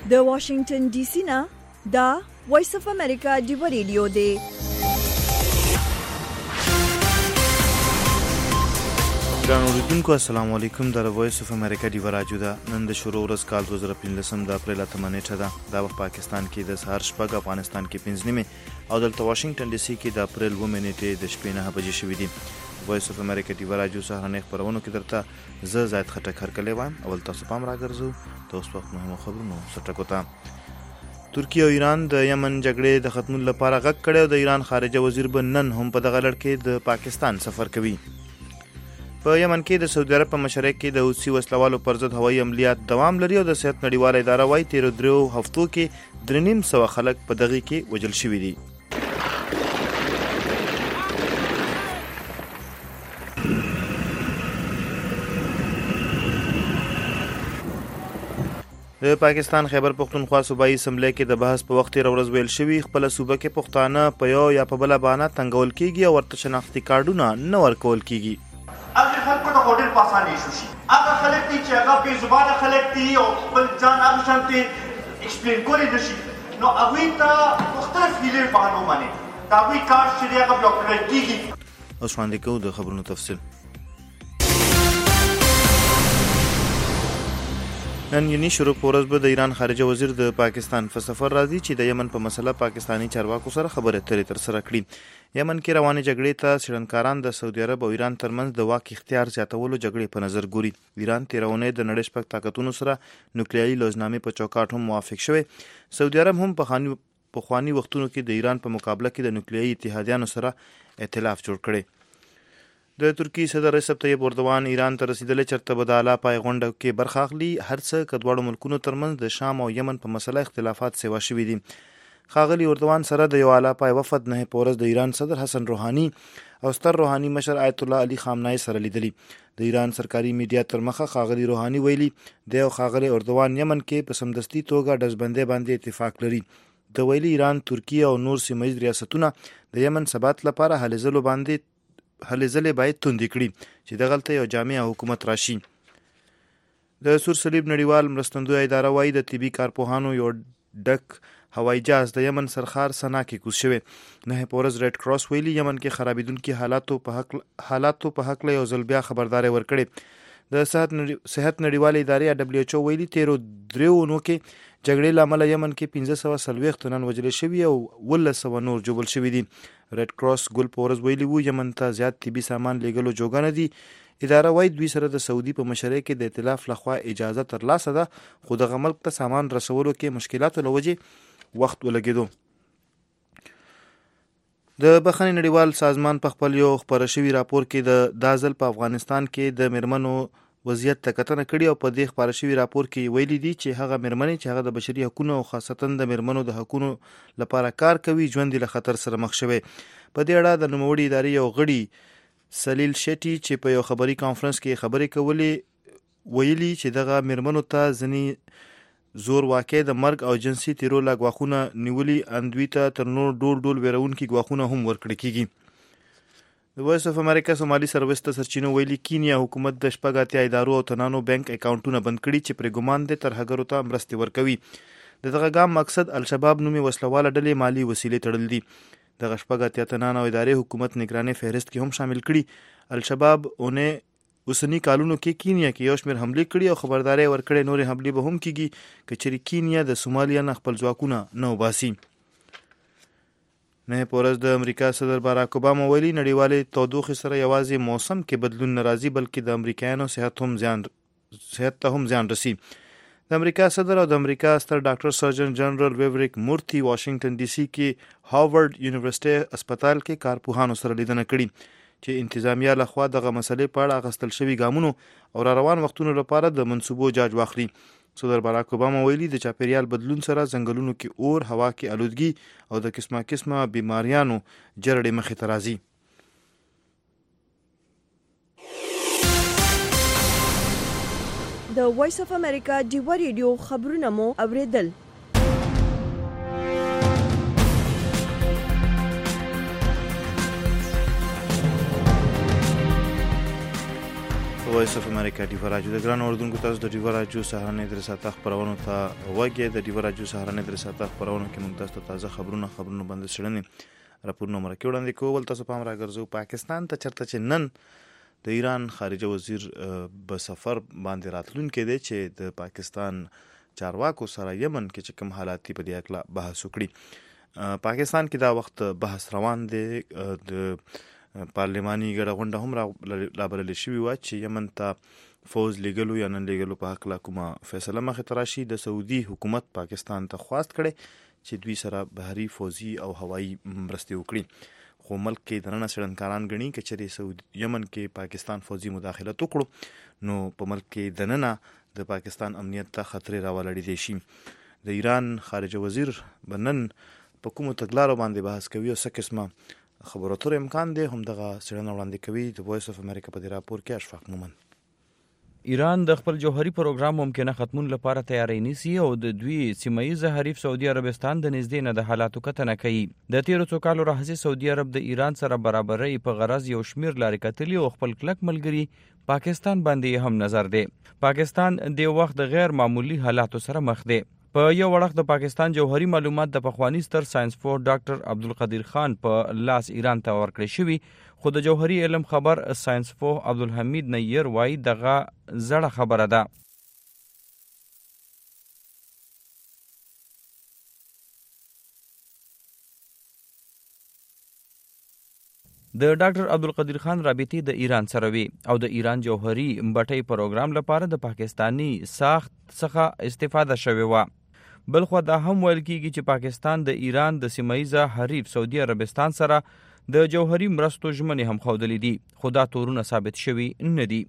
د واشنگټن ډي سي نه دا وایس اف امریکا ډیو ریډیو دی. ګرانو اوریدونکو السلام علیکم. د وایس اف امریکا ډیو راډیو ده. نن د شروع ورځ کال 2015 د اپریل 8 نیټه ده. دا په پاکستان کې د سهار شپږ، افغانستان کې 5 نیمه او دلته واشنگټن ډي سي کې د اپریل 2 نیټه د شپې 9 بجې شوې دي. وایس اف امریکا ډیو راډیو سهارنې خبرونو کې درته زه زاید خټک هرکلی وایم. اول تاسو پام راګرځو د اوس وخت مهمو خبرونو سرټکو ته. ترکیه او ایران د یمن جګړې د ختمولو لپاره غږ کړی او د ایران خارجه وزیر به نن هم په دغه لړ کې د پاکستان سفر کوي. په یمن کې د سعودي عرب په مشرق کې د حوثي وسلوالو پر ضد هوایي عملیات دوام لري او د صحت نړیواله اداره وايي تیرو 3 هفتو کې 3.5 خلک په دغه کې وژل شوي دي. د پاکستان خیبر پختونخوا صوبایي اسمبلی کې د بحث په وخت تیر ورځ ویل شوي خپل صوبه کې پښتانه په یو یا په بل باندې تنګول کیږي او ورته شناختی کارډونه نه ورکول کیږي. هغه خلکو ته هوټل پاسانه ایشو شي. هغه خلک چې هغه په زبانه خلک دي او خپل ځان هغه شانتي ایکسپلین کولی نشي نو هغه ته مختلف هیلې په هغه باندې دا وی کار چې هغه بلوک کړی کیږي. اوس باندې کوو د خبرونو تفصیل. نن یعنی شروع پورز به د ایران خارجه وزیر د پاکستان په سفر راځي چې د یمن په مسله پاکستانی چارواکو سره خبرې اترې تر سره کړي. یمن کې روانې جګړې ته څېړنکاران د سعودي عرب او ایران ترمنځ د واک اختیار زیاتولو جګړې په نظر ګوري. ایران تیرونه د نړۍ شپږ طاقتونو سره نوکلیایي لوزنامې په چوکاټ هم موافق شوی. سعودي عرب هم په خواني وختونو کې د ایران په مقابله کې د نوکلیایي اتحادیانو سره ائتلاف جوړ کړي. د ترکی صدر رجب طیب اردوان ایران ته رسیدلې چرته به د اعلی پای غونډه کې برخه اخلي. هر څه که دواړو ملکونو ترمنځ د شام او یمن په مسله اختلافات سیوا شوي دي. ښاغلي اردوان سره د یو اعلی پای وفد 9 پورز د ایران صدر حسن روحاني او ستر روحاني مشر آیت الله علي خامنه‌ای سره لیدلي. د ایران سرکاري میډیا تر مخه ښاغلي روحاني ویلي د ښاغلي اردوان یمن کې په سمدستي توګه ډزبندۍ باندې اتفاق لري. د ویلي ایران، ترکیه او نور سیمه ییز ریاستونه د یمن ثبات لپاره هلې ځلې باید توندې کړي چې دغلته یو جامع حکومت راشي. د سور صلیب نړیوال مرستندویه اداره وايي د طبي کارپوهانو یو ډک هوایي جهاز د یمن سرخار سنا کې کوز شوی. 9 پورز ریډ کراس ویلي یمن کې خرابیدونکي حالاتو په حق له یو ځل بیا خبرداري ورکړي. د صحت نړیواله ادارې WHO ویلي تیرو 3 اونو کې جګړې لامل یمن کې 1540 تنان وژل شوي او 1900 نور جوړل شوي دي. ریډ کراس ګل پورز ویلي وو یمن ته زیات طبي سامان لیږلو جوګه نه دي. اداره وايي دوی سره د سعودي په مشرۍ کې د ائتلاف لخوا اجازه ترلاسه ده خو دغه ملک ته سامان رسولو کې مشکلاتو له وجې وخت ولګېدو. د بخښنې نړیوال سازمان په خپل یو خپاره شوي راپور کې د ځل په افغانستان کې د میرمنو وضعیت ته کتنه کړې او په دې خپاره شوي راپور کې ویلي دي چې هغه میرمنې چې هغه د بشري حقوقو او خاصتا د میرمنو د حقوقو لپاره کار کوي ژوند له خطر سره مخ شوی. په دې اړه د نوموړي ادارې یو غړي سلیل شیټي چې په یو خبري کانفرنس کې خبرې کولې ویلي چې دغه میرمنو ته ځینې زور واقع د مرګ او جنسي تیرو لاګواخونه نیولي اندوی ته تر نور ډول ویرونکي ګواښونه هم ورکړي کیږي. د وایس اف امریکا سومالي سروس ته سرچینو ویلي کینیا حکومت د شپږ اتیا ادارو او تنانو بانک اکاونټونه بند کړي چې پرې ګمان دي ترهګرو ته مرستې ورکوي. د دغه ګام مقصد الشباب نومي وسلواله ډلې مالی وسیلې تړل دي. دغه شپږ اتیا تنان او ادارې حکومت نگراني فهرست کې هم شامل کړي. الشباب اوسنی کالونو کې کینیا کې یو شمېر حملې کړي او خبرداري ورکړې نورې حملې به هم کیږي که چېرې کینیا د سومالیا نه خپل ځواکونه نه وباسي. 9 پورز د امریکا صدر باراک اوباما ویلي نړیوالې تودوخې سره یوازې موسم کې بدلون نه راځي بلکې د امریکایانو صحت ته هم زیان رسي. د امریکا صدر او د امریکا ستر ډاکټر سرجن جنرال ویوریک مورتي واشنگټن ډي سي کې هاورډ یونیورسيټي هسپتال کې کارپوهانو سره لیدنه کړي چې انتظامیه لخوا دغه مسلې په اړه اخیستل شوي ګامونو او روان وختونو لپاره د منصوبو جاج واخلي. صدر باراک اوباما ویلي د چاپیریال بدلون سره ځنګلونو کې اور، هوا کې آلودګي او د قسمه بیماریانو جرړې مخې ته راځي. د وایس اف امریکا ډیو ریډیو خبرونه مو اوریدل. وایس اف امریکا ډیو راجو د ګران اردوونکو تاسو د ډیو راجو سهارنۍ درساته خبرونه ته وګورئ. د ډیو راجو سهارنۍ درساته خبرونه کې موږ تاسو ته تازه خبرونه باندې شړنې راپورونه مرکه وړاندې کوو. تاسو پام راګرځو پاکستان ته چرته چې نن د ایران خارجه وزیر په سفر باندې راتلونکي دی چې د پاکستان چارواکو سره یمن کې چې کوم حالات په دې اړه بحث وکړي. پاکستان کې دا وخت بحث روان دی. د پارلماني ګډه غونډه هم رابلل شوې وه چې یمن ته فوز لیږلو یا نه لیږلو په هکله کومه فیصله مخې ته راشي. د سعودي حکومت پاکستان ته خواست کړی چې دوی سره بحري فوزي او هوایي مرستې وکړي، خو ملک کې دننه څېړنکاران ګڼي که چېرې یمن کې پاکستان فوزي مداخلت وکړو نو په ملک کې دننه د پاکستان امنیت ته خطرې راولړېدی شي. د ایران خارجه وزیر به نن په کومو تګلارو باندې بحث کوي او څه قسمه خبرو تر امکان دی هم دغه څېړنه وړاندې کوي. د وایس اف امریکا په دې راپور کې اشفاق مومن. ایران د خپل جوهري پروګرام ممکنه ختمون لپاره تیاری نیسي او د دوی سیمایي حریف سعودي عربستان د نږدې نه د حالاتو کتنه کوي. د تیرو څو کالو راهیسې سعودي عرب د ایران سره برابرۍ په غرض یو شمیر لارې کتلي او خپل کلک ملګري پاکستان باندې هم نظر دی. پاکستان د وخت د غیر معمولی حالاتو سره مخ دی. په یو وخت د پاکستان جوهري معلومات د پخوانی ستر ساينسپوه ډاکټر عبدالقدیر خان په لاس ایران ته ورکړی شوی، خو د جوهري علم خبر ساينسپوه عبدالحمید نیر وایي دغه زړه خبره ده. د ډاکټر عبدالقدیر خان رابطې د ایران سره وي او د ایران جوهري بټۍ پروګرام لپاره د پاکستانی ساخت څخه استفاده شوې وه. بلخو دا هم ویل کیږي چې پاکستان د ایران د سیمایي حریف سعودي عربستان سره د جوهري مرستو ژمنې هم ښودلې دي، خو دا تورونه ثابت شوي نه دي.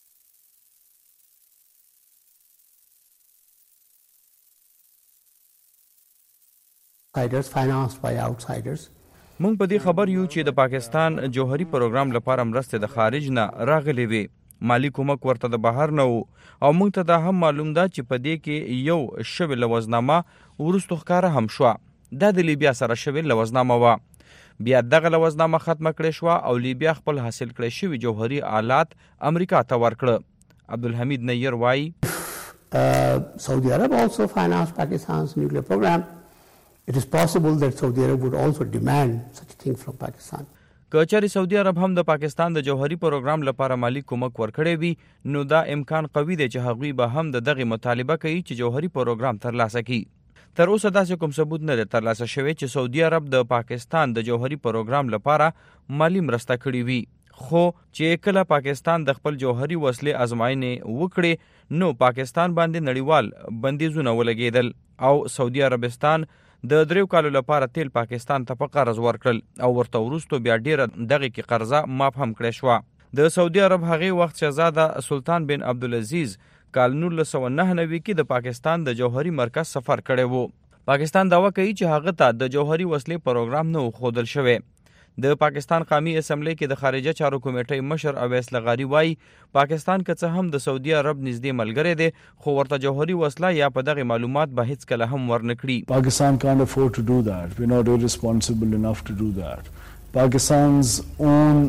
مونږ په دې خبر یو چې د پاکستان جوهري پروګرام لپاره مرستې د خارج نه راغلي وي، مالی کومک ورته د بهر نه وو، او موږ ته دا هم معلوم ده چې په دې کې یو شوې لوزنامه وروستو ښکاره هم شوه. دا د لیبیا سره شوې لوزنامه وه. بیا دغه لوزنامه ختمه کړې شوه او لیبیا خپل حاصل کړی شوي جوهري آلات امریکا ته ورکړه. عبدالحمید نیر وایي Saudi Arab also financed Pakistan's nuclear program. It is possible that Saudi Arab would also demand such a thing from Pakistan. که چېرې سعودي عرب هم د پاکستان د جوهري پروګرام لپاره مالی کومک ورکړی وي نو دا امکان قوي دی چې هغوی به هم د دغې مطالبه کوي چې جوهري پروګرام ترلاسه کړي. تر اوسه داسې کوم ثبوت نه دی ترلاسه شوی چې سعودي عرب د پاکستان د جوهري پروګرام لپاره مالی مرسته کړې وي، خو چې کله پاکستان د خپل جوهري وسلې ازمایښتې وکړې نو پاکستان باندې نړیوال بندیزونه ولګېدل او سعودي عربستان د 3 کالو لپاره تیل پاکستان ته په قرض ورکړل او ورته وروسته بیا ډیره دغه کې قرضه ماف هم کړې شوه. د سعودي عرب هغې وخت شهزاده سلطان بن عبدالعزیز کال 1999 کې د پاکستان د جوهري مرکز سفر کړی وو. پاکستان دعوه کوي چې هغه ته د جوهري وسلې پروګرام نه ښودل شوی. د پاکستان قومي اسمبلی کې د خارجه چارو کمیټې مشر اویس لغاري وایي پاکستان که څه هم د سعودي عرب نږدې ملګری دی خو ورته جوهري وسله یا په دغه معلومات به هیڅ کله هم ورنکړي. Pakistan can't afford to do that. We're not irresponsible enough to do that. Pakistan's own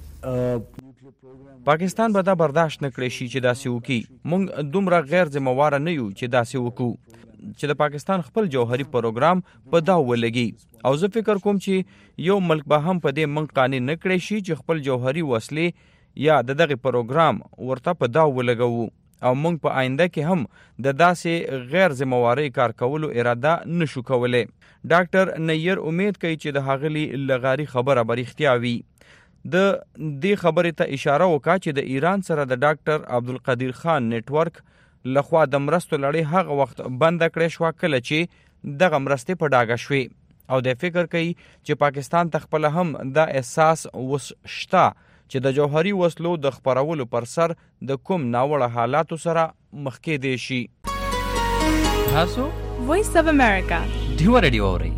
پاکستان به دا برداشت نکړي شي چې داسې وکړي. موږ دومره غیر ذمہواره نه یو چې داسې وکړو چې د پاکستان خپل جوهري پروګرام په دا ولګي او زه فکر کوم چې یو ملک به هم په دې منځ قانع نه کړی شي چې خپل جوهري وسلې یا دغه پروګرام ورته په دا ولګو او موږ په آینده کې هم د داسې غیر ذمہواري کار کولو اراده نشو کولای. ډاکټر نیر امید کوي چې د هغلی لغاري خبره به رښتیا وي. د دې خبرې ته اشاره وکړه چې د ایران سره د ډاکټر عبدالقدیر خان نیټورک لخوا د مرستو لړۍ هغه وخت بند کړې شوه کله چې دغه مرستې په ډاګه شوې او د فکر کوي چې پاکستان ته خپله هم دا احساس اوس شته چې د جوهري وسلو د خپرولو پر سر د کوم ناوړه حالاتو سره مخ کېدی شي. تاسو وایس اف امریکا ډیو رادیو اورئ.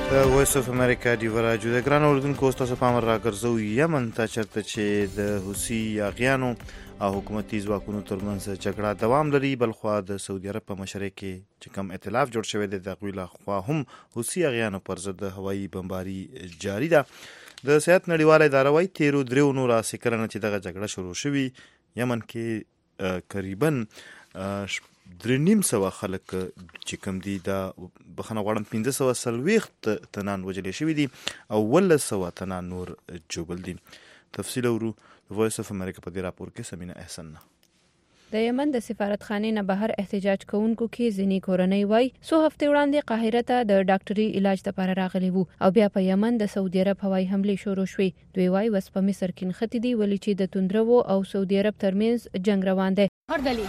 د وایس اف امریکا ډیو راډیو د ګران اوریدونکو تاسو پام راګرځو یمن ته چرته چې د حوثي یاغیانو او حکومتي ځواکونو ترمنځ جګړه دوام لري، بلخوا د سعودي عرب په مشرۍ کې چې کوم ائتلاف جوړ شوی دی د هغوی لخوا هم حوثي یاغیانو پر ضد هوایي بمباري جاري ده. د صحت نړیواله اداره وايي 13 نور عسکرانو چې دغه جګړه شروع شوي یمن کې تقریبا 300 خلک چې کوم دي دا بخنه غواړم 1540 تنان وجلې شوي دي او 100 تنان نور جوبل دي. تفصیل ورو وایس اف امریکا په دې راپور کې سمینه احسن. د یمن د سفارتخانې نه بهر احتجاج کوونکو کې ځینې کورنۍ وای څو هفتې وړاندې قاهره ته د ډاکټري علاج لپاره راغلي وو او بیا په یمن د سعودي عرب هوایي حملې شروع شوې. دوی وای وس په مصر کې نښتې دي ولې چې د توندرو او سعودي عرب ترمنځ جنگ روان دی.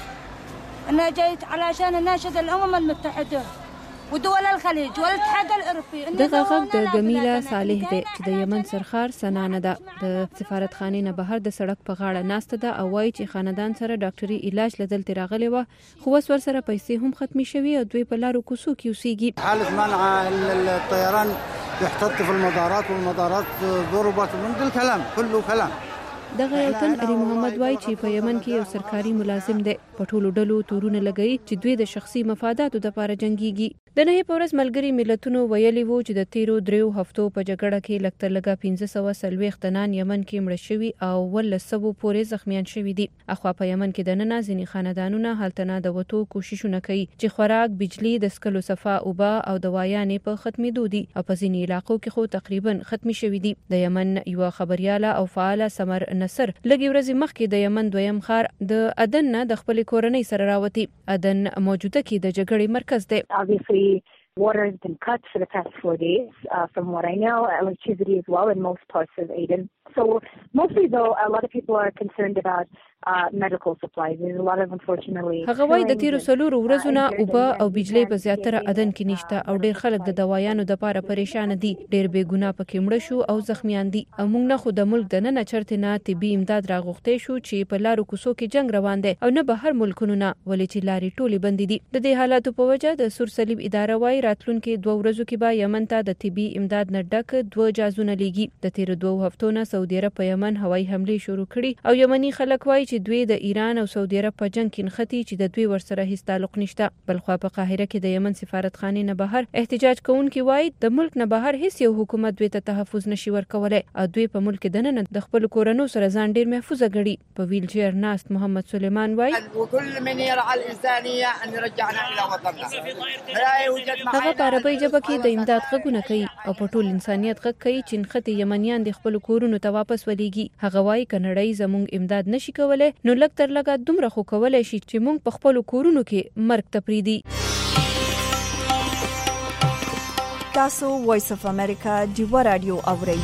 أنا جيت علشان أناشد الأمم المتحدة ودول الخليج والاتحاد الأوروبي. دغه غږ د جمیله صالح دی چې د یمن سرخار سنانه ده. د سفارتخانې نه بهر د سړک په غاړه ناسته ده او وایي چې خاندان سره ډاکټري علاج لدلته راغلی و خو اوس ورسره پیسې هم ختمي شوي او دوی په لارو کوڅو کې اوسېږي. حالة منع الطيران يحتط في المطارات والمطارات ضربت من دل كلام كله كلام. دغه یو تن علي محمد وای چې په یمن کې یو سرکاري ملازم دی، په ټولو ډلو تورونه لګوي چې دوی د شخصي مفاداتو لپاره جنگيږي. د نه په ورځ ملګری ملتونو ویلي وو چې د 13 هفتو په جګړه کې لکتر لګا 1540 تنان یمن کې مړ شوي او 100 پورې زخمیان شوي دي. اخوا په یمن کې د نن ځینې خاندانونه هلته د وټو کوششونه کوي چې خوراک، بجلی، د سکلو صفا اوبه او دوايانې په ختمېدو دي او په ځینې علاقو کې خو تقریبا ختمي شوي دي. د یمن یو خبرياله او فعاله سمر نصر لږ ورځې مخکې د یمن دویم خار د عدن نه د خپل کورنۍ سره راوتی. عدن موجوده کې د جګړې مرکز دی. Obviously, water has been cut for the past 4 days. From what I know, electricity as well in most parts of Aden. So mostly though, a lot of people are concerned about medical supplies. There's a lot of unfortunately. هغه وایي د تیرو څلورو ورځو اوبه او بجلی په زیاتره عدن کې نشته او ډیر خلک د دوايانو د لپاره پریشان دي. ډیر بې ګناه پکې مړ شو او زخمیان دي. موږ نه خو د ملک د نن چرته نه طبي امداد راغوښتې شو چې په لارو کوڅو کې جنگ روان دی او نه بهر ملکونو نه ولې چې لارې ټولې بندې دي. د دې حالاتو په وجه د سور صلیب اداره وايي راتلونکي 2 ورځو کې به یمن ته د طبي امداد نه ډک 2 جازونه لیږي. د تیر 2 هفتو نه سعودي عرب په یمن هوایي حملې شروع کړي او یمني خلک وايي چې دوی د ایران او سعودي عرب په جنگ کې نښتي چې د دوی ورسره هیڅ تعلق نشته. بلخوا په قاهره کې د یمن سفارتخانې نه بهر احتجاج کوونکي وايي د ملک نه بهر هیڅ یو حکومت دوی ته تحفظ نشي ورکولای او دوی په ملک دننه د خپل کورونو سره ځان ډیر محفوظ غړي. په ویل چیر ناست محمد سلیمان وايي وكل من يرعى الانسانيه ان رجعنا الى وطننا. هغه په عربي ژبه کې د امداد غږونه کوي او په ټول انسانيت غږ کوي چې نښتي یمنیان د خپل کورونو ته واپس ولېږي. هغه وايي کنړۍ زموږ امداد نشي کولای نو لږ تر لږه دومره خو کولای شي چې موږ په خپل کورونو کې مرګ ته پریدي. تاسو وایس اف امریکا ډیو راډیو اورئ.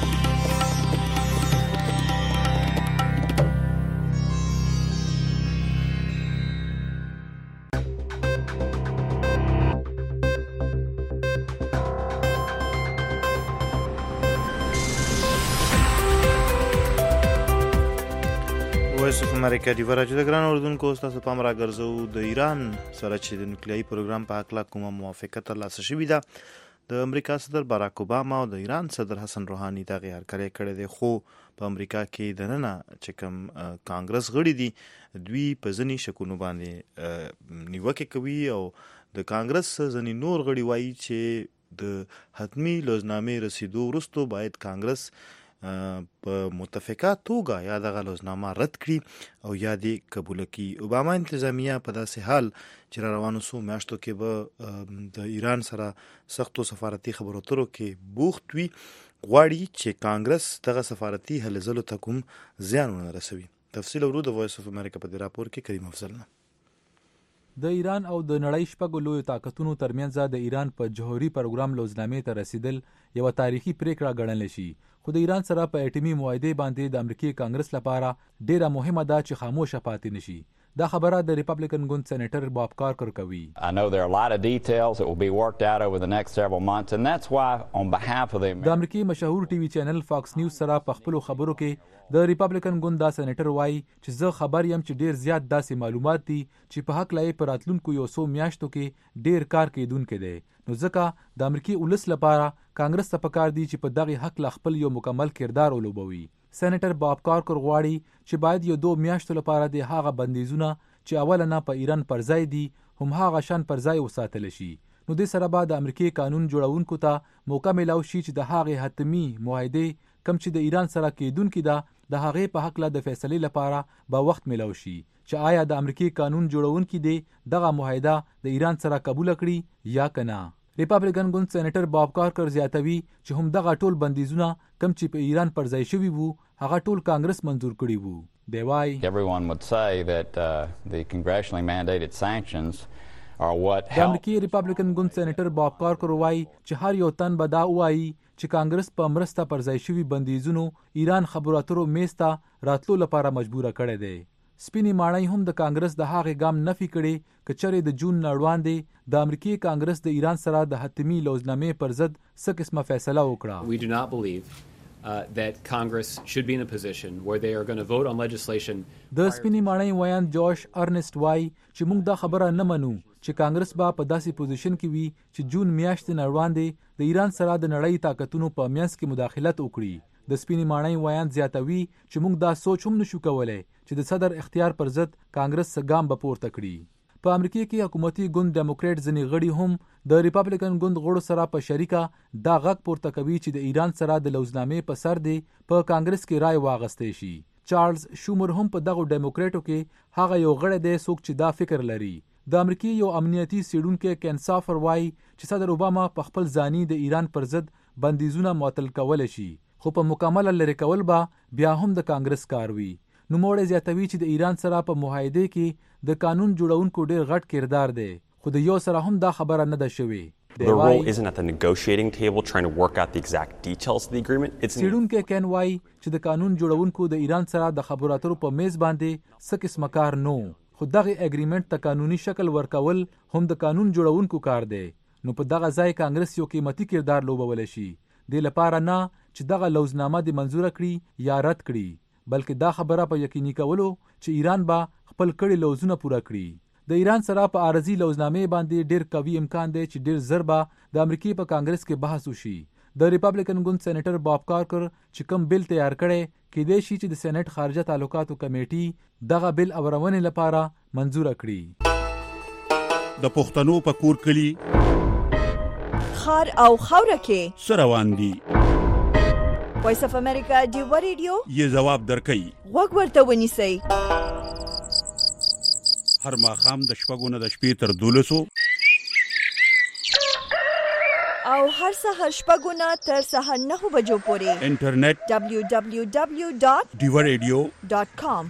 وایس اف امریکا ډیو راډیو د ګران اوریدونکو تاسو پام راګرځو د ایران سره چې د نیوکلیایي پروګرام په حق لا کومه موافقه ترلاسه شوې ده. د امریکا صدر باراک اوباما او د ایران صدر حسن روحاني دا هرکلی کړی دی خو په امریکا کې د نن چې کوم کانګرس غړي دي دوی په ځینې شکونو باندې نیوکه کوي او د کانګرس ځینې نور غړي وایي چې د حتمی لوزنامې رسیدو وروسته باید کانګرس په متفقه توګه یا دغه لوزنامه رد کړي او یا دې قبول کړي. اوباما انتظامیه په داسې حال چې روانو سو میاشتو کې به د ایران سره سختو سفارتي خبرو اترو کې بوخت وي غواړي چې کانګرس دغه سفارتي هلې ځلو ته کوم زیان ونه رسوي. تفصیل ورو د وایس اف امریکا په دې راپور کې کریم افضل نه. د ایران او د نړۍ شپږو لویو طاقتونو ترمنځ د ایران په جوهري پروګرام لوزنامې ته رسیدل یو تاریخي پریکړه ګڼل شي خو د ایران سره په اټومي معاهده باندې د امریکای کانګرس لپاره ډیره مهمه ده چې خاموشه پاتې نشي. دا خبره د ریپبلیکن ګوند سېنیټر باب کارکر کوي. I know there are a lot of details that will be worked out over the next several months and that's why on behalf of د امریکای مشهور ټي وي چینل فاکس نیوز سره په خپل خبرو کې د ریپبلیکن ګوند دا سېنیټر وایي چې زه خبر یم چې ډیر زیات داسې معلومات دي چې په حق لای پر راتلونکو یو څو میاشتو کې ډیر کار کیدونکې دی. نو ځکه د امریکای ولس لپاره کانګرس ته پکار دی چې په دغه حق لا خپل یو مکمل کردار ولوبوي. سېنیټر باب کارکر غواړي چې باید یو 2 میاشتو لپاره د هغه بندیزونه چې اوله نه په ایران پر ځای دي هم هغه شان پر ځای وساتل شي. نو د سره بعد د امریکای قانون جوړونکو ته موقع ملو شي چې د هغه حتمی معاهده کم چې د ایران سره کېدونکې ده د هغه په حق له د فیصلې لپاره به وخت ملو شي چې آیا د امریکای قانون جوړونکي دی دغه معاهده د ایران سره قبول کړي یا کنه. ریپبلیکن ګوند سېنیټر باب کارکر زیاتوي چې هم دغه ټول بندیزونه کم چې په ایران پر ځای شوي وو هغه ټول کانګرس منزور کړي وو. دی وایي everyone would say that the congressionally mandated sanctions are what د امریکای ریپبلیکن ګوند سېنیټر باب کارکر وایي چې هر یو تن به دا وایي چې کانګرس په مرسته پر ځای شوي بندیزونو ایران خبرو اترو میز ته راتلو لپاره مجبوره کړی دی. سپینې ماڼۍ هم د کانګرس د هغې ګام نفي کړي که چېرې د جون نه وړاندې د امریکای کانګرس د ایران سره د حتمي لوزنامې پر ضد څه قسمه فیصله وکړه. We do not believe that Congress should be in a position where they are going to vote on legislation. د سپینې ماڼۍ ویان جوش ارنست وای چې موږ دا خبره نه منو چې کانګرس به په داسې پوزیشن کې وي چې جون میاشتې نه وړاندې د ایران سره د نړۍ طاقتونو په منځ کې مداخلت وکړي. د سپینې ماڼۍ ویان زیاتوي چې موږ دا سوچ هم نشو کولای چې د صدر اختیار پر ضد کانګرس څه ګام به پورته کړي. په امریکا کې حکومتي ګوند ډیموکریټ ځینې غړي هم د ریپبلیکن ګوند غړو سره په شریکه دا غږ پورته کوي چې د ایران سره د لوزنامې په سر دی په کانګرس کې رای واغستې شي. چارلز شومر هم په دغه ډیموکریټو کې هغه یو غړی دی څوک چې دا فکر لري. د امریکای یو امنیتي څېړونکی کین سافر وایي چې صدر اوباما په خپل ځاني د ایران پر ضد بندیزونه معطل کولی شي خو په مکمل لرې کول به بیا هم د کانګرس کار وي. نوموړی زیاتوي چې د ایران سره په معاهده کې د قانون جوړونکو ډیر غټ کردار دی خو د یو سره هم دا خبره نه ده شوې. The role isn't at the negotiating table trying to work out the exact details of the agreement. څېړونکی کین وایي چې د قانون جوړونکو د ایران سره د خبرو اترو په میز باندې څه قسمه کار نو خو دغه اګریمنټ ته قانوني شکل ورکول هم د قانون جوړونکو کار دی. نو په دغه ځای کانګرس یو قیمتي کردار لوبولی شي د لپاره نه چې دغه لوزنامه د منظوره کړي یا رد کړي بلکې دا خبره په یقیني کولو چې ایران به خپل کړي لوزونه پوره کړي. د ایران سره په عارضي لوزنامې باندې ډیر قوي امکان دی چې ډیر زر به د امریکای په کانګرس کې بحث وشي. د ریپبلیکن ګوند سېنیټر باب کارکر چې کوم بل تیار کړي کېدای شي چې د سېنات خارجه تعلقاتو کمیټې دغه بل اورونې لپاره منزوره کړي. د پښتنو په کور کلی خار او خوره کې سروان دي. وایس اف امریکا ډیو ریډیو یې جواب درکړي وګ ورته ونیسئ. هر ماښام د شپږو نه د شپې تر 12 او هر سهار شپږو نه تر سهار 9 بجو پورې انټرنیټ www.diwaradio.com.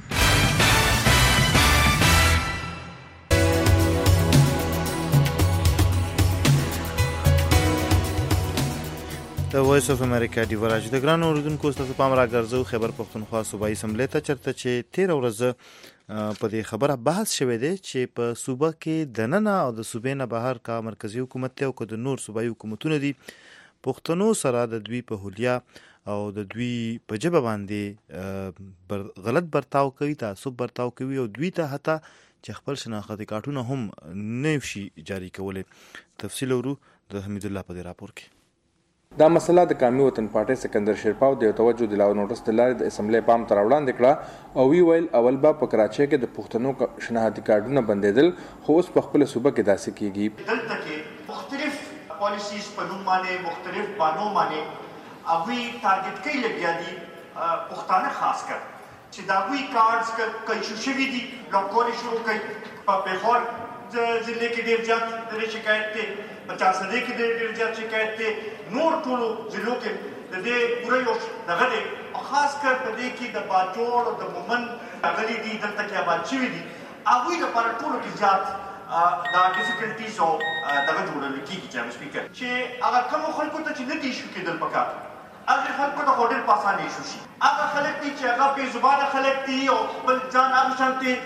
د وایس اف امریکا ډیو راډیو د ګران اوریدونکو ستاسو پام راګرځو خبر پښتونخوا صوبایي اسمبلی ته چرته چې 13 ورځ په دې خبره بحث شوه دی چې په صوبه کې د نن او د صوبې نه بهر کا مرکزی حکومت او د نور صوبایي حکومتونه دي پښتنو سره د دوی په هولیا او د دوی په جبه باندې غلط برتاو کوي تعصب برتاو کوي او دوی ته حتی چې خپل شناختی کارتونه هم نه شي جاری کولای. تفصیل ورو د حمید الله په راپور کې. دا مسله د قومي وطن پارټي سکندر شیرپاو د توجه دلاو نوټس د لارې د اسمبلی پام تر وړاندې کړه او وی ویل اول با په کراچۍ کې د پښتنو شناختی کارتونه بندیدل خو اوس په خپل صوبه کې داسې کیږي. دلته کې مختلف پالیسیز په نوم باندې مختلف بانو باندې اوی ټارګټ کوي لګیا دي پښتانه خاص کر چې دا وی کارډز کایشو شوی دي لوکول شروع کوي په بهور ضلع کې ډیر زیات د شکایت ته 50 ضلع کې ډیر زیات شکایت ته نور ټولو ضلعو کې د دې پوره یو دغه دی خاص کر په دې کې د باجوړ او د مومن غلي دي دلته کې آباد شوي دي هغوی لپاره ټولو کې زیات دا ډیفیکلټیز او دغه جوړل کېږي چې سپیکر چې هغه کوم خلکو ته چې نه دي شو کېدل پکار هغه خلکو ته ډېر په اسانۍ شو شي هغه خلک دي چې هغه بې زبانه خلک دي او خپل ځان هغه شانتې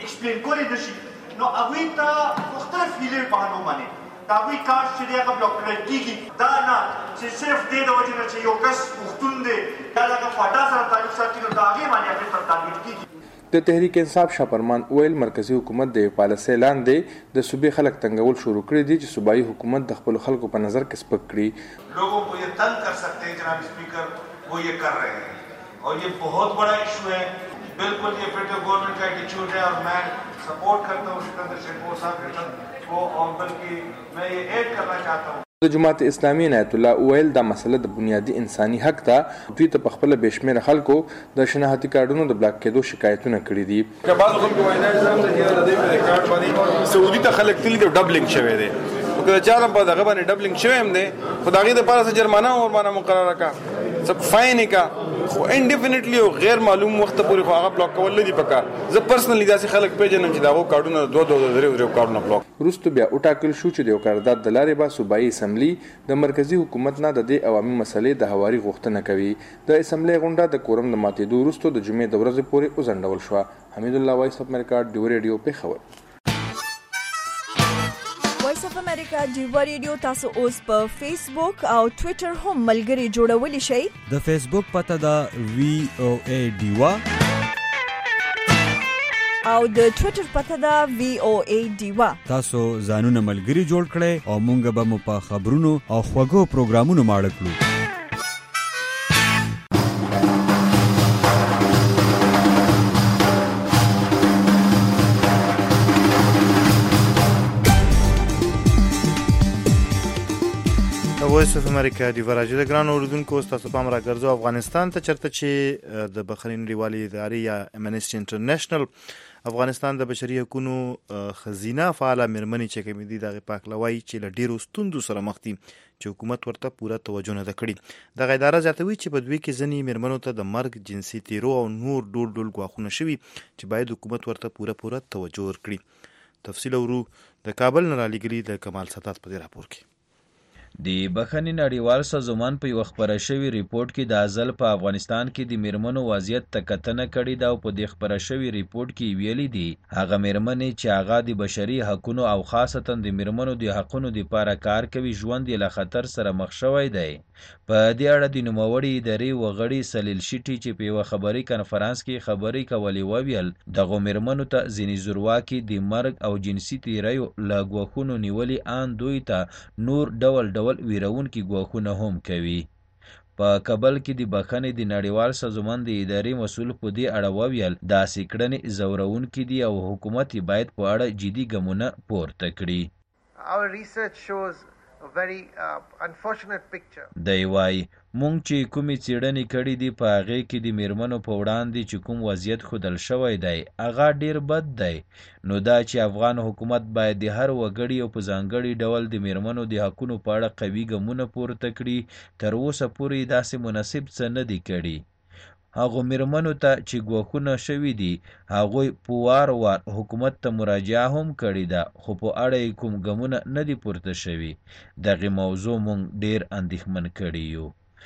ایکسپلین کولی نشي نو هغوی ته مختلف هیلې بهانو باندې د هغوی کار چې دی هغه بلاک کړی کېږي دا نه چې صرف دې د وجې نه چې یو کس پښتون دی یا د هغه فاټا سره تعلق ساتي نو د هغې باندې هغې پر تارګېټ کېږي. د تحریک انصاف شاپرمان ویل مرکزی حکومت د پالیسۍ لاندې د صوبې خلک تنګول شروع کړي دي چې صوبایي حکومت د خپلو خلکو په نظر کې سپک کړي. لوگوں کو یہ تنگ کر سکتے ہیں جناب اسپیکر وہ یہ کر رہے ہیں اور یہ بہت بڑا ایشو ہے. بالکل یہ پھر گورنمنٹ کا ایٹیچیوڈ ہے اور میں سپورٹ کرتا ہوں سکندر شیخور صاحب کو اور بلکہ میں یہ ایڈ کرنا چاہتا ہوں. د جماعت اسلامي عنایت الله ویل دا مسله د بنیادی انساني حق ده. دوی ته په خپل بشمیره خلکو د شناختی کارډونو د بلاک کېدو شکایتونه کړي دي. که بعض خلکو وایي دا اسلام د دې په کارت باندې سعودي ته خلک تللی د ډبلینګ شوی دی او که چا په دغه باندې ډبلینګ شوی هم دی خو د هغې دپاره څه جرمانه ورباندې مقرره کړه څه فاین یې کړه خو انډیفینټلی او غیر معلوم وخت پورې خو هغه بلاک کول نه دي پکار. زه پرسنلی داسې خلک پیژنم چې د هغو کارډونه دوه درې کارډونه بلاک. وروسته بیا وټاکل شو چې د یو قرارداد د لارې به صوبایي اسمبلي د مرکزي حکومت نه د دې عوامي مسلې د هواري غوښتنه کوي. د اسمبلۍ غونډه د کورم د ماتېدو وروسته د جمعې د ورځې پورې وځنډول شوه. حمید الله وایس اف امریکا ډیو ریډیو پېښور. وایس اف امریکا ډیو ریډیو تاسو اوس په فیسبوک او ټوئیټر هم ملګري جوړولی شئ. د فیسبوک پته ده VOA ډیوا او د ټوئیټر پته ده VOA ډیوا. تاسو ځانونه ملګري جوړ کړئ او مونږ به مو په خبرونو او خوږو پروګرامونو ماړه کړو. وایس اف امریکا دی ورجه د ګران اوردونکو تاسو پام را ګرځو افغانستان ته چرته چې د بخارین ریوالي ادارې یا امنیسټي انټرنیشنل افغانستان د بشري حقوقو خزینه فعال مرمنې چې کوم دي د پاکلوي چې ل ډیرو ستوندو سره مخ دي چې حکومت ورته پوره توجه نه کړي. د اداره ځاتوي چې په دوی کې ځنی مرمنو ته د مرګ جنسي تیرو او نور ډول غواخونه شوي چې باید حکومت ورته پوره توجه ورکړي. تفصیل ورو د کابل نه را لګري د کمال سادات په راپور کې. د بخښنې نړیوال سازمان په یو خبره شوی ریپورت کې د ازل په افغانستان کې د میرمنو وضعیت ته کتنه کړې ده او په دې خبره شوی ریپورت کې ویلي دي هغه میرمنې چې هغه د بشري حقوقو او خاصتا د میرمنو د حقوقو لپاره کار کوي ژوند یې له خطر سره مخ شوی دی. په دې اړه د نوموړي ادارې وغړي سلیل شیټي چې په یو خبري کانفرنس کې خبري کولې وویل دغه میرمنو ته ځینې زورواکي د مرګ او جنسي تیریو له ګواښونو نیولې ان دوی ته نور ډول ویرونکي ګواښونه هم کوي. په کابل کې د بخښنې د نړیوال سازمان د ادارې مسؤل په دې اړه وویل داسې کړنې ځورونکي دي او حکومت باید په اړه جدي ګامونه پورته کړي. Our research shows a very unfortunate picture. دی وايي مونږ چې کومې څېړنې کړې دي په هغې کې د میرمنو په وړاندې چې کوم وضعیت ښودل شوی دی هغه ډېر بد دی. نو دا چې افغان حکومت باید د هر وګړي او په ځانګړي ډول د میرمنو د حقونو په اړه قوي ګامونه پورته کړي تر اوسه پورې داسې مناسب څه نه دي کړي. هغو میرمنو ته چې ګواښونه شوي دي هغوی په وار حکومت ته مراجعه هم کړې ده خو په اړه یې کوم ګامونه نه دي پورته شوي. دغې موضوع مونږ ډېر اندېښمن کړي یو.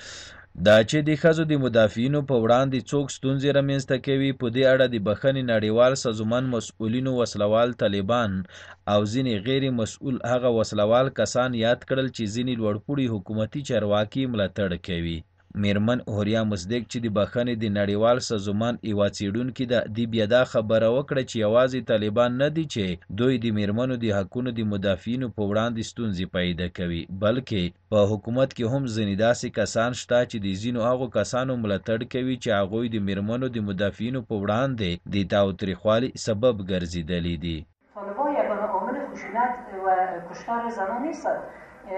دا چې د ښځو د مدافعینو په وړاندې څوک ستونزې رامنځته کوي په دې اړه د بخښنې نړیوال سازمان مسؤلینو وسلوال طالبان او ځینې غیر مسؤل هغه وسلوال کسان یاد کړل چې ځینې لوړپوړي حکومتي چارواکي ملاتړ کوي. میرمن هوریا مصدق چې د بخښنې د نړیوال سازمان یوه څېړونکې ده د بیا دا خبره وکړه چې یوازې طالبان نه دي چې دوی د میرمنو د حقونو د مدافعینو په وړاندې ستونزې پیدا کوي بلکې په حکومت کې هم ځینې داسې کسان شته چې د ځینو هغو کسانو ملاتړ کوي چې هغوی د میرمنو د مدافعینو په وړاندې د تاوتریخوالي سبب ګرځېدلي دي. طالبان یک عامل خشونت و کشتار زنان نیستند.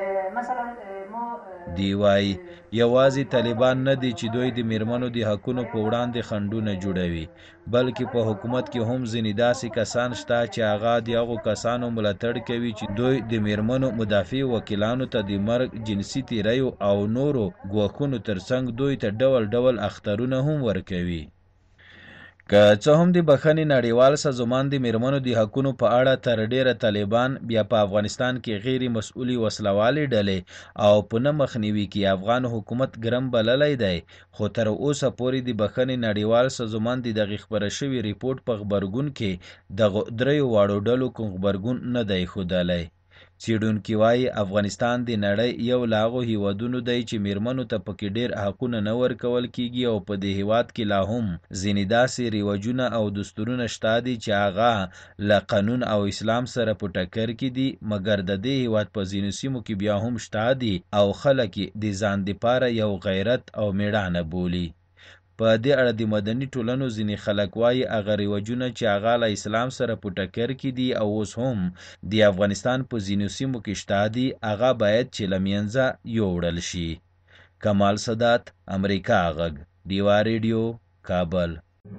دی وايي یوازې طالبان نه دي چې دوی د میرمنو د حقونو په وړاندې خنډونه جوړوي بلکې په حکومت کې هم ځینې داسې کسان شته چې هغه د هغو کسانو ملاتړ کوي چې دوی د میرمنو مدافع وکیلانو ته د مرګ جنسي تیریو او نورو ګواښونو ترڅنګ دوی ته ډول اخترونه هم ورکوي. که څه هم د بخښنې نړیوال سازمان د میرمنو د حقونو په اړه تر ډیره طالبان بیا په افغانستان کې غیر مسؤلي وسلوالې ډلې او په نه مخنیوي کې افغان حکومت ګرم بللی دی، خو تر اوسه پورې د بخښنې نړیوال سازمان د دغې خپره شوي ریپورټ په غبرګون کې دغو دریو واړو ډلو کوم غبرګون نه دی ښودلی. څېړونکي وایي افغانستان د نړۍ یو له هغو هیوادونو دی چې میرمنو ته پکې ډېر حقونه نه ورکول کیږي او په دې هیواد کې لا هم ځینې داسې رواجونه او دستورونه شته دي چې هغه له قانون او اسلام سره په ټکر کې دي، مګر د دې هیواد په ځینو سیمو کې بیا هم شته دي او خلک د ځان دپاره یو غیرت او میړانه بولي. په دې اړه د مدني ټولنو ځینې خلک وایي هغه رواجونه چې هغه له اسلام سره په ټکر کې دي او اوس هم د افغانستان په ځینو سیمو کې شته دي هغه باید چې له منځه یوړل شي. کمال سادات، امریکا غږ، ډیوا ریډیو، کابل.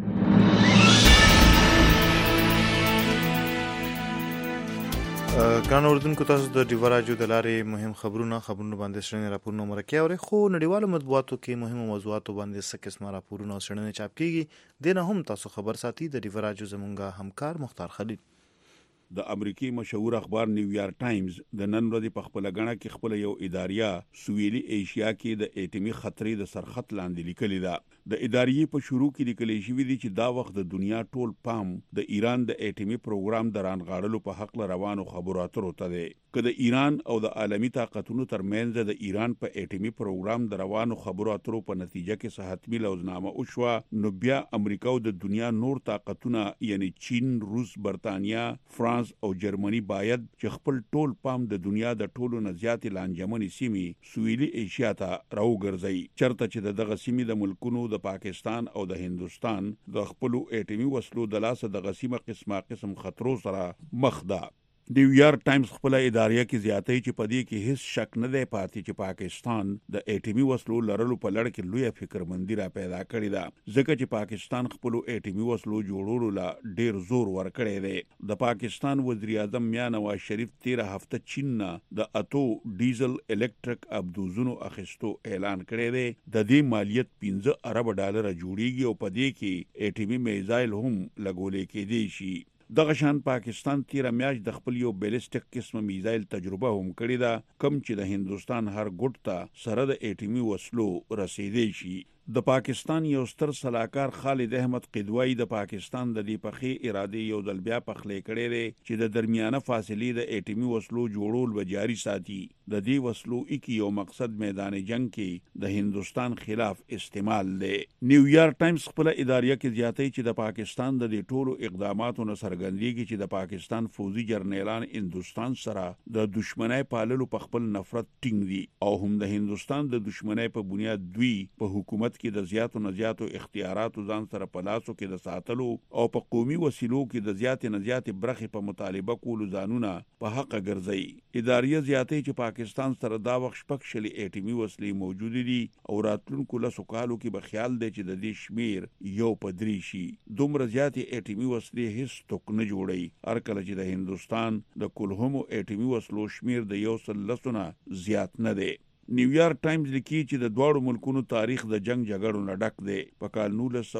ګران اردوونکو، تاسو د ډیوا راډیو د لارې مهم خبرونه باندې څېړنې راپورونه مرکې اورئ، خو نړیوالو مطبوعاتو کې مهمو موضوعاتو باندې څه قسمه راپورونه او څېړنې چاپ کیږي، دې نه هم تاسو خبر ساتي. د ډیوا راډیو زموږ همکار مختار خلیل د امریکای مشهور اخبار نیویارک ټایمز د نن ورځې په خپل غاڼه کې خپل یو اداریه سویلي ایشیا کې د اټومي خطرې د سرخط لاندې لیکلې ده. د اداریې په شروع کې لیکل شوی دی چې دا وخت د دنیا ټول پام د ایران د اټومي پروګرام د رانغاړلو په حق روانو خبرو اترو ته دی. که د ایران او د عالمي طاقتونو ترمنځ د ایران په اټومي پروګرام د روانو خبرو اترو په نتیجه کې صحتمي لوزنامه وشوه، نو بیا امریکا او د دنیا نور طاقتونه یعنی چین، روس، برتانیا، فرانس او جرمني باید چې خپل ټول پام د دنیا د ټولو نه زیاتې لانجمنې سیمې سویلي ایشیا ته راوګرځي، چرته چې دغه سیمې د ملکونو د پاکستان او د هندوستان د خپلو اټومي وسلو د لاسه د غسیمه قسم خطرو سره مخ ده. نیویارک ټایمز خپل اداریه کې زیاتې چې پدې کې هیڅ شک نه دی پاتې چې پاکستان د اټومي وسلو لرلو په لړ کې لوی فکرمندي را پیدا کړې ده، ځکه چې پاکستان خپل اټومي وسلو جوړولو لا ډیر زور ورکړی دی. د پاکستان وزیر اعظم میاں نواز شریف 13 هفته چین نه د اتو ډیزل الکتریک ابدوزونو اخیستو اعلان کړی دی. د دې مالیت 15 ارب ډالر جوړیږي او پدې کې اټومي میزایل هم لګولې کېدی شي. دغه شان پاکستان 13 میاشت د خپل یو بیلسټک قسم میزایل تجربه هم کړې ده، کم چې د هندوستان هر ګوټ ته سره د اټومي وسلو رسیدي شي. د پاکستان یو ستر سلاکار خالد احمد قدوایی د پاکستان د دې پخې اراده یو ځل بیا پخلې کړې ده چې د درمیانه فاصلې د اټومي وسلو جوړول به جاري ساتي. د دې وسلو کې یو مقصد میدان جنگ کې د هندوستان خلاف استعمال دی. نیویارک ټایمز خپل اداریه کې زیاتې چې د پاکستان د دې ټولو اقداماتو نه څرګندېږي چې د پاکستان فوزي جرنیلان هندوستان سره د دشمنۍ پاللو په خپل نفرت ټینګ دي او هم د هندوستان د دشمنۍ په بنیاد دوی په حکومت کې د زیاتو نه زیاتو اختیاراتو ځان سره په لاسو کې د ساتلو او په قومي وسیلو کې د زیاتې نه زیاتې برخې په مطالبه کولو ځانونه په حق ګرځي. اداریه زیاتې چې پاکستان سره دا وخت شپږ شلي اټومي وسلې موجود دي او راتلونکو لسو کالو کې به خیال دی چې د دې شمیر یو په 3 شي. دومره زیاتې اټومي وسلې هیڅ توک نه جوړي، هر کله چې د هندوستان د کلهمو اټومي وسلو شمیر د 110 زیات نه دی. نیویارک ټایمز لیکي چې د دواړو ملکونو تاریخ د جنگ جګړو نه ډک دی. په کال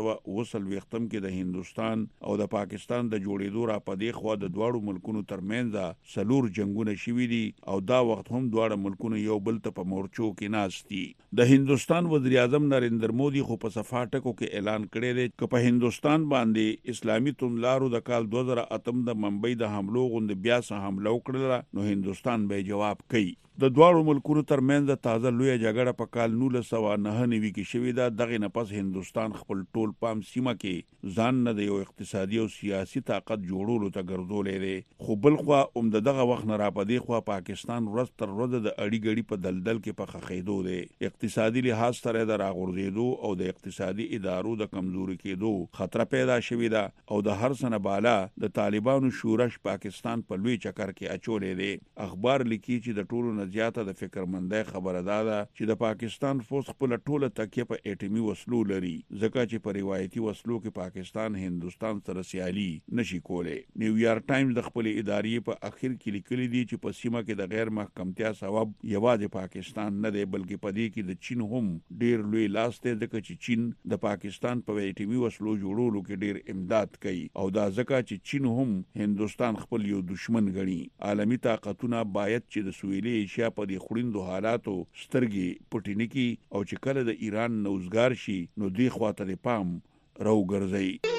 1940 کې د هندوستان او د پاکستان د جوړېدو را پدې خوا د دواړو ملکونو ترمنځ 4 جنگونه شوي دي او دا وخت هم دواړه ملکونه یو بل ته په مورچو کې ناست دي. د هندوستان وزیر اعظم نریندر مودي خو په صفا ټکو کې اعلان کړی دی چې په هندوستان باندې اسلامي توندلارو د کال 2008 د ممبئی د حملو غوند بیا سه حمله وکړه، نو هندوستان به جواب کوي. د دواړو ملکونو ترمنځ تازه لوی جګړه په کال 1999 کې شوې ده. دغه نه پس هندوستان خپل ټول پام سیمه کې ځان نه د یو اقتصادي او سیاسي طاقت جوړولو ته ګرځولې دی، خو بل خوا دغه وخت نه را پدې خوا پاکستان ورځ تر ورځې د اړي ګړي په دلدل کې په خخېدو دی. اقتصادي لحاظ سره د راغورځېدو او د اقتصادي ادارو د کمزوري کېدو خطر پیدا شوې ده او د هر سنه بالا د طالبانو شورش پاکستان په لوی چکر کې اچولې دی. اخبار لیکي چې د ټولو زیاته د فکرمندۍ خبره ده چې د پاکستان فوج خپل ټوله تکیه په اټومي وسلو لري ځکه چې په روایتي وسلو کې پاکستان هندستان سره سیالي نشي کولای. نیویارک ټایمز د خپل ادارې په اخر کې لیکلي دي چې په سیمه کې د غیر محکمتیا سبب یوازې پاکستان نه دی بلکې په دې کې د چین هم ډیر لوی لاس دی ځکه چې چین د پاکستان په اټومي وسلو جوړولو کې ډیر امداد کوي او دا ځکه چې چین هم هندستان خپل یو دشمن ګڼي. عالمی طاقتونه باید چې د سویلي ایشیا په دې خوړندو حالاتو سترګې پټینې کی او چې کله د ایران نوزګار شي نو دوی خواته د پام راوګرځي.